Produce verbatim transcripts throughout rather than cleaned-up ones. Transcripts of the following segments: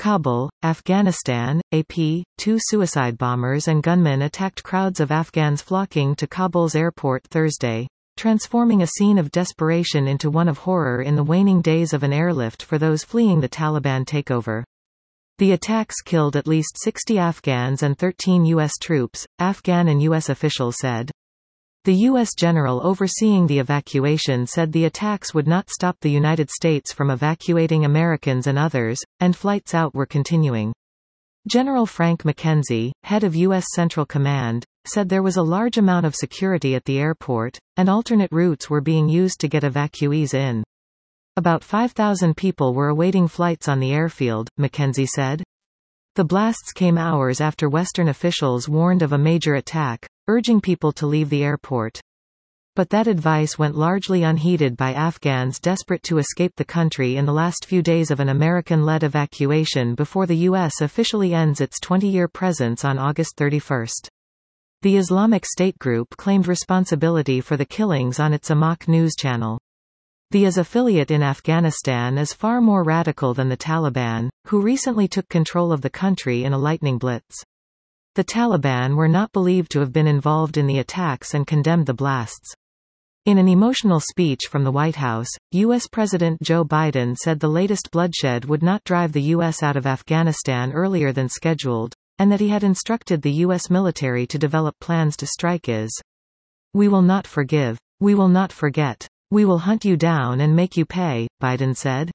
Kabul, Afghanistan, A P, two suicide bombers and gunmen attacked crowds of Afghans flocking to Kabul's airport Thursday, transforming a scene of desperation into one of horror in the waning days of an airlift for those fleeing the Taliban takeover. The attacks killed at least sixty Afghans and thirteen U S troops, Afghan and U S officials said. The U S general overseeing the evacuation said the attacks would not stop the United States from evacuating Americans and others, and flights out were continuing. General Frank McKenzie, head of U S Central Command, said there was a large amount of security at the airport, and alternate routes were being used to get evacuees in. About five thousand people were awaiting flights on the airfield, McKenzie said. The blasts came hours after Western officials warned of a major attack, urging people to leave the airport. But that advice went largely unheeded by Afghans desperate to escape the country in the last few days of an American-led evacuation before the U S officially ends its twenty-year presence on August thirty-first. The Islamic State group claimed responsibility for the killings on its Amaq news channel. The I S affiliate in Afghanistan is far more radical than the Taliban, who recently took control of the country in a lightning blitz. The Taliban were not believed to have been involved in the attacks and condemned the blasts. In an emotional speech from the White House, U S President Joe Biden said the latest bloodshed would not drive the U S out of Afghanistan earlier than scheduled, and that he had instructed the U S military to develop plans to strike is. We will not forgive. We will not forget. We will hunt you down and make you pay, Biden said.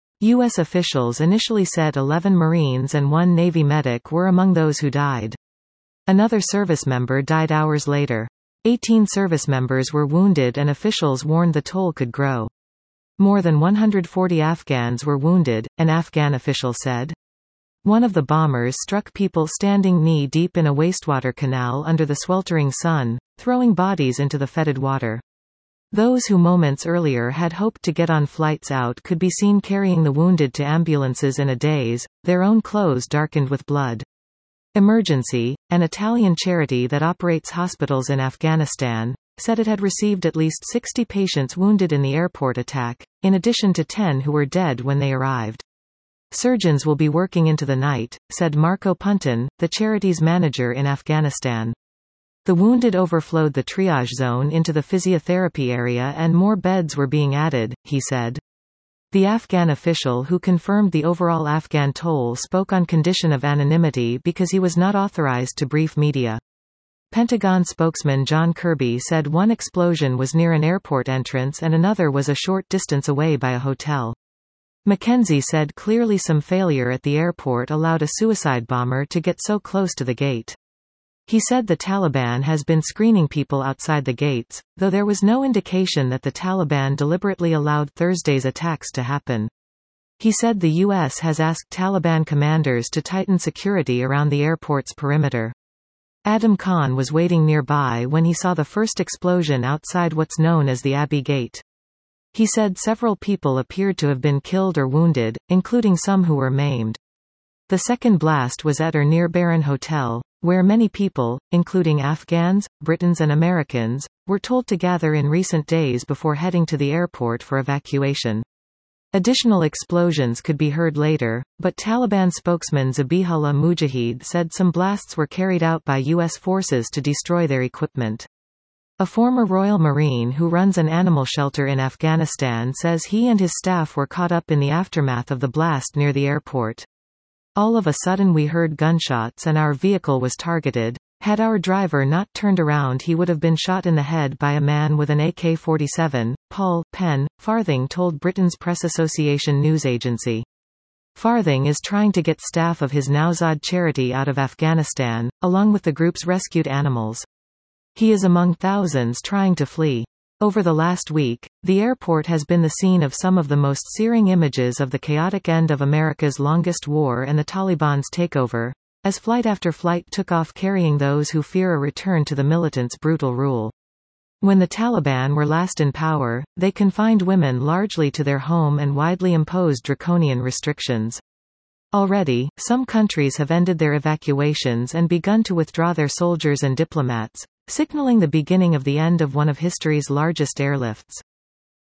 U S officials initially said eleven Marines and one Navy medic were among those who died. Another service member died hours later. eighteen service members were wounded and officials warned the toll could grow. More than one hundred forty Afghans were wounded, an Afghan official said. One of the bombers struck people standing knee-deep in a wastewater canal under the sweltering sun, throwing bodies into the fetid water. Those who moments earlier had hoped to get on flights out could be seen carrying the wounded to ambulances in a daze, their own clothes darkened with blood. Emergency, an Italian charity that operates hospitals in Afghanistan, said it had received at least sixty patients wounded in the airport attack, in addition to ten who were dead when they arrived. Surgeons will be working into the night, said Marco Punton, the charity's manager in Afghanistan. The wounded overflowed the triage zone into the physiotherapy area and more beds were being added, he said. The Afghan official who confirmed the overall Afghan toll spoke on condition of anonymity because he was not authorized to brief media. Pentagon spokesman John Kirby said one explosion was near an airport entrance and another was a short distance away by a hotel. McKenzie said clearly some failure at the airport allowed a suicide bomber to get so close to the gate. He said the Taliban has been screening people outside the gates, though there was no indication that the Taliban deliberately allowed Thursday's attacks to happen. He said the U S has asked Taliban commanders to tighten security around the airport's perimeter. Adam Khan was waiting nearby when he saw the first explosion outside what's known as the Abbey Gate. He said several people appeared to have been killed or wounded, including some who were maimed. The second blast was at or near Baron Hotel, where many people, including Afghans, Britons and Americans, were told to gather in recent days before heading to the airport for evacuation. Additional explosions could be heard later, but Taliban spokesman Zabihullah Mujahid said some blasts were carried out by U S forces to destroy their equipment. A former Royal Marine who runs an animal shelter in Afghanistan says he and his staff were caught up in the aftermath of the blast near the airport. All of a sudden we heard gunshots and our vehicle was targeted. Had our driver not turned around he would have been shot in the head by a man with an A K forty-seven, Paul Penn, Farthing told Britain's Press Association news agency. Farthing is trying to get staff of his Nowzad charity out of Afghanistan, along with the group's rescued animals. He is among thousands trying to flee. Over the last week, the airport has been the scene of some of the most searing images of the chaotic end of America's longest war and the Taliban's takeover, as flight after flight took off carrying those who fear a return to the militants' brutal rule. When the Taliban were last in power, they confined women largely to their home and widely imposed draconian restrictions. Already, some countries have ended their evacuations and begun to withdraw their soldiers and diplomats, signaling the beginning of the end of one of history's largest airlifts.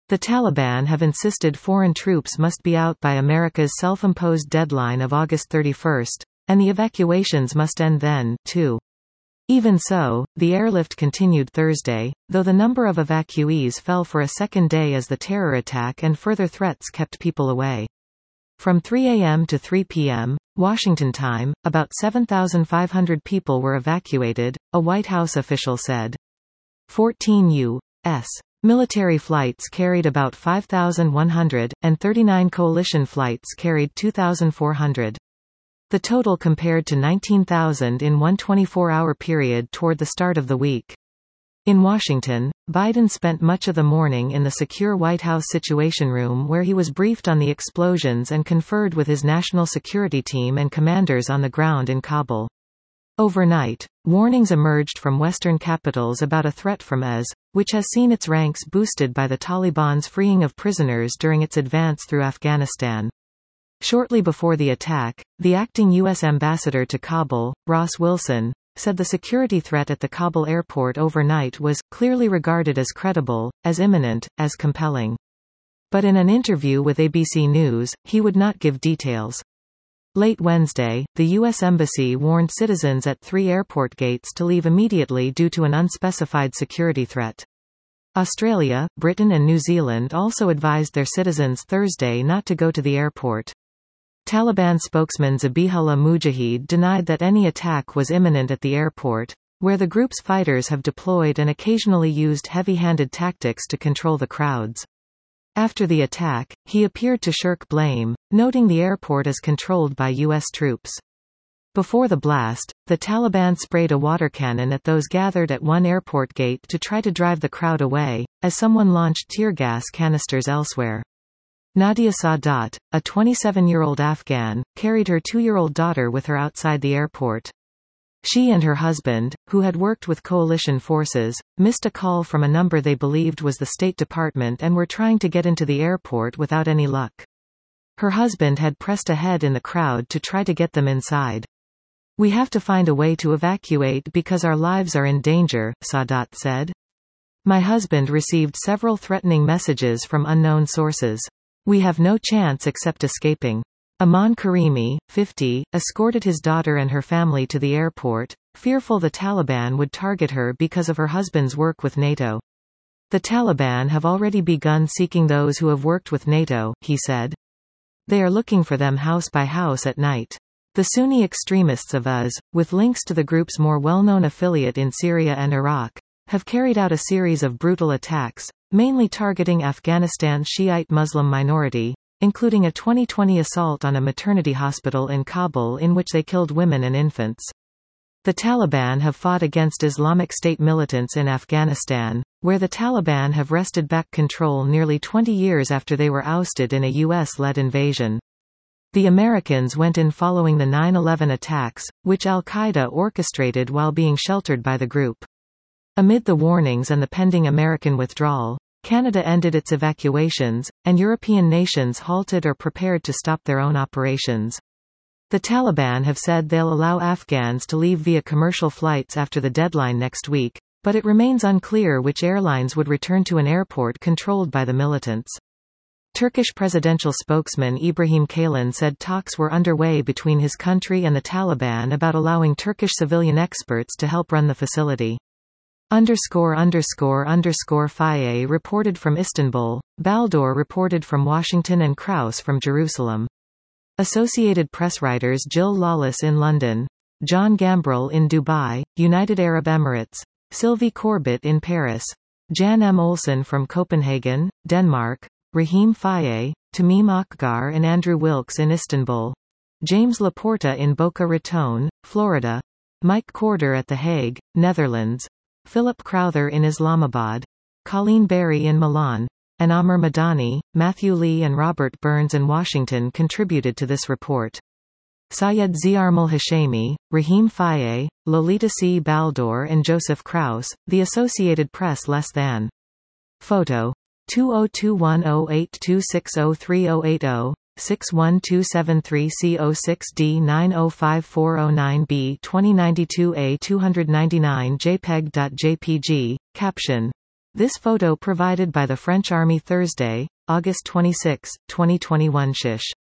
The Taliban have insisted foreign troops must be out by America's self-imposed deadline of August thirty-first, and the evacuations must end then, too. Even so, the airlift continued Thursday, though the number of evacuees fell for a second day as the terror attack and further threats kept people away. From three a m to three p m, Washington time, about seven thousand five hundred people were evacuated, a White House official said. fourteen U S military flights carried about five thousand one hundred, and thirty-nine coalition flights carried two thousand four hundred. The total compared to nineteen thousand in one twenty-four hour period toward the start of the week. In Washington, Biden spent much of the morning in the secure White House Situation Room where he was briefed on the explosions and conferred with his national security team and commanders on the ground in Kabul. Overnight, warnings emerged from Western capitals about a threat from I S, which has seen its ranks boosted by the Taliban's freeing of prisoners during its advance through Afghanistan. Shortly before the attack, the acting U S ambassador to Kabul, Ross Wilson, said the security threat at the Kabul airport overnight was clearly regarded as credible, as imminent, as compelling. But in an interview with A B C News, he would not give details. Late Wednesday, the U S Embassy warned citizens at three airport gates to leave immediately due to an unspecified security threat. Australia, Britain and New Zealand also advised their citizens Thursday not to go to the airport. Taliban spokesman Zabihullah Mujahid denied that any attack was imminent at the airport, where the group's fighters have deployed and occasionally used heavy-handed tactics to control the crowds. After the attack, he appeared to shirk blame, noting the airport is controlled by U S troops. Before the blast, the Taliban sprayed a water cannon at those gathered at one airport gate to try to drive the crowd away, as someone launched tear gas canisters elsewhere. Nadia Sadat, a twenty-seven-year-old Afghan, carried her two-year-old daughter with her outside the airport. She and her husband, who had worked with coalition forces, missed a call from a number they believed was the State Department and were trying to get into the airport without any luck. Her husband had pressed ahead in the crowd to try to get them inside. "We have to find a way to evacuate because our lives are in danger," Sadat said. "My husband received several threatening messages from unknown sources. We have no chance except escaping." Aman Karimi, fifty, escorted his daughter and her family to the airport, fearful the Taliban would target her because of her husband's work with NATO. "The Taliban have already begun seeking those who have worked with NATO," he said. "They are looking for them house by house at night." The Sunni extremists of I S, with links to the group's more well-known affiliate in Syria and Iraq, have carried out a series of brutal attacks, mainly targeting Afghanistan's Shiite Muslim minority, including a twenty twenty assault on a maternity hospital in Kabul in which they killed women and infants. The Taliban have fought against Islamic State militants in Afghanistan, where the Taliban have wrested back control nearly twenty years after they were ousted in a U S-led invasion. The Americans went in following the nine eleven attacks, which al-Qaeda orchestrated while being sheltered by the group. Amid the warnings and the pending American withdrawal, Canada ended its evacuations, and European nations halted or prepared to stop their own operations. The Taliban have said they'll allow Afghans to leave via commercial flights after the deadline next week, but it remains unclear which airlines would return to an airport controlled by the militants. Turkish presidential spokesman Ibrahim Kalin said talks were underway between his country and the Taliban about allowing Turkish civilian experts to help run the facility. Underscore underscore underscore Faye reported from Istanbul, Baldour reported from Washington and Krauss from Jerusalem. Associated Press writers Jill Lawless in London, John Gambrell in Dubai, United Arab Emirates, Sylvie Corbett in Paris, Jan M. Olsen from Copenhagen, Denmark, Rahim Faye, Tamim Akgar and Andrew Wilkes in Istanbul, James Laporta in Boca Raton, Florida, Mike Corder at The Hague, Netherlands, Philip Crowther in Islamabad, Colleen Berry in Milan, and Amr Madani, Matthew Lee and Robert Burns in Washington contributed to this report. Sayed Ziarmal Hashemi, Rahim Faye, Lolita C. Baldour and Joseph Krauss, The Associated Press less than. Photo. two zero two one zero eight two six zero three zero eight zero, six one two seven three C zero six D nine zero five four zero nine B twenty ninety-two A two ninety-nine JPEG.jpg, caption. This photo provided by the French Army Thursday, August twenty-sixth, twenty twenty-one. Shish.